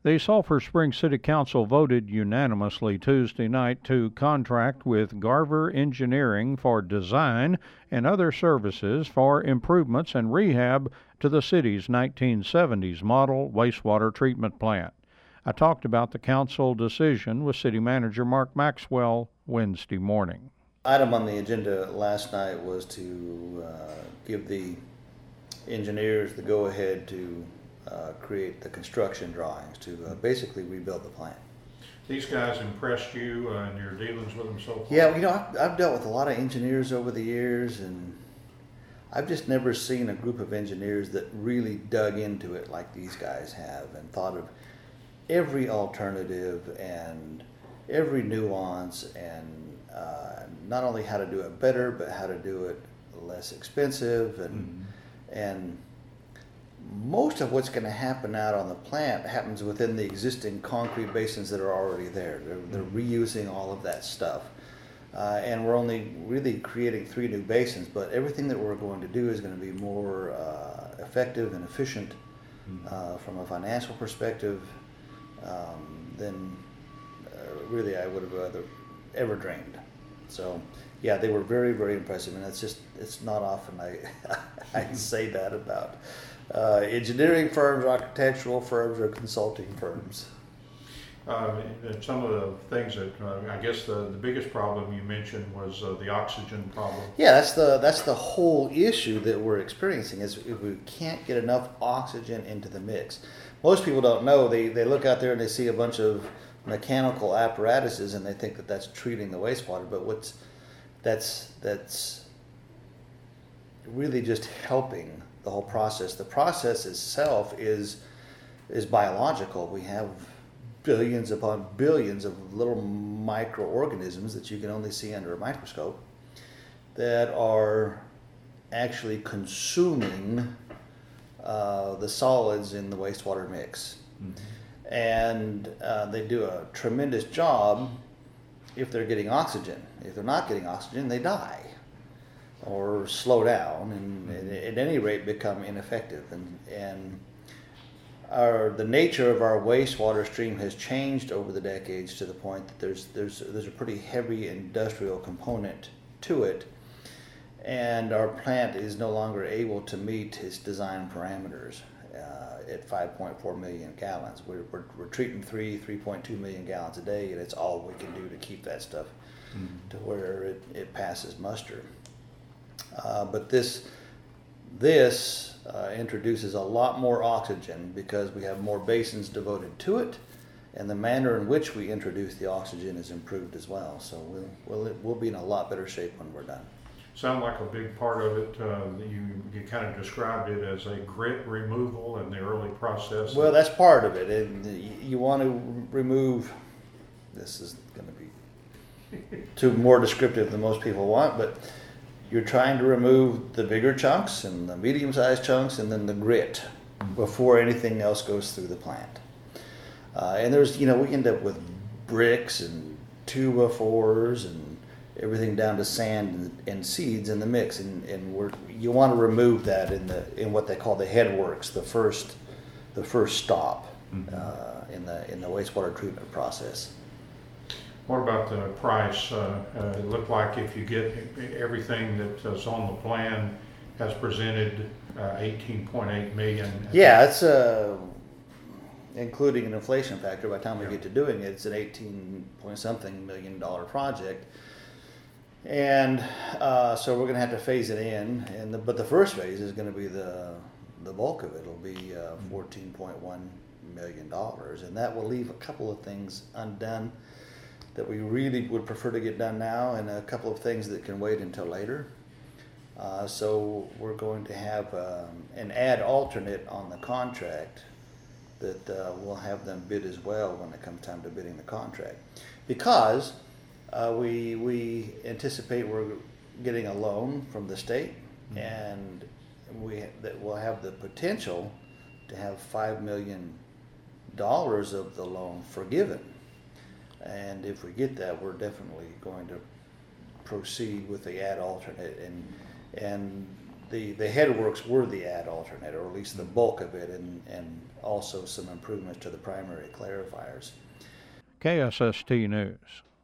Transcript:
The Sulphur Springs City Council voted unanimously Tuesday night to contract with Garver Engineering for design and other services for improvements and rehab to the city's 1970s model wastewater treatment plant. I talked about the council decision with City Manager Mark Maxwell Wednesday morning. Item on the agenda last night was to give the engineers the go-ahead to create the construction drawings to basically rebuild the plant. These guys impressed you in your dealings with them so far? Yeah, I've dealt with a lot of engineers over the years, and I've just never seen a group of engineers that really dug into it like these guys have and thought of every alternative and every nuance and not only how to do it better, but how to do it less expensive and most of what's going to happen out on the plant happens within the existing concrete basins that are already there. They're reusing all of that stuff. And we're only really creating 3 new basins, but everything that we're going to do is going to be more effective and efficient from a financial perspective than really I would have ever dreamed. So yeah, they were very, very impressive, and it's not often I say that about engineering firms, architectural firms, or consulting firms. Some of the things that I guess the biggest problem you mentioned was the oxygen problem. Yeah, that's the whole issue that we're experiencing is if we can't get enough oxygen into the mix. Most people don't know. They look out there and they see a bunch of mechanical apparatuses and they think that that's treating the wastewater, but that's really just helping the whole process. The process itself is biological. We have billions upon billions of little microorganisms that you can only see under a microscope that are actually consuming the solids in the wastewater mix. Mm-hmm. And they do a tremendous job if they're getting oxygen. If they're not getting oxygen, they die or slow down and at any rate become ineffective. And the nature of our wastewater stream has changed over the decades to the point that there's a pretty heavy industrial component to it, and our plant is no longer able to meet its design parameters at 5.4 million gallons. We're treating 3.2 million gallons a day, and it's all we can do to keep that stuff to where it passes muster. But this introduces a lot more oxygen because we have more basins devoted to it, and the manner in which we introduce the oxygen is improved as well. So we'll be in a lot better shape when we're done. Sound like a big part of it, you kind of described it as a grit removal in the early process. Well, that's part of it. And you want to remove, this is going to be too more descriptive than most people want, but you're trying to remove the bigger chunks and the medium-sized chunks and then the grit before anything else goes through the plant. And there's, we end up with bricks and 2x4s and everything down to sand and seeds in the mix. And you want to remove that in what they call the headworks, the first stop in the wastewater treatment process. What about the price? It looked like if you get everything that's on the plan as presented, $18.8 million. Yeah, it's including an inflation factor. By the time we get to doing it, it's an 18-point-something million dollar project, and so we're going to have to phase it in. But the first phase is going to be the bulk of it. It'll be $14.1 million, and that will leave a couple of things undone that we really would prefer to get done now, and a couple of things that can wait until later. So we're going to have an ad alternate on the contract that we'll have them bid as well when it comes time to bidding the contract. Because we anticipate we're getting a loan from the state, and that we'll have the potential to have $5 million of the loan forgiven. And if we get that, we're definitely going to proceed with the ad alternate. And the headworks were the add alternator, or at least the bulk of it, and also some improvements to the primary clarifiers. KSST News.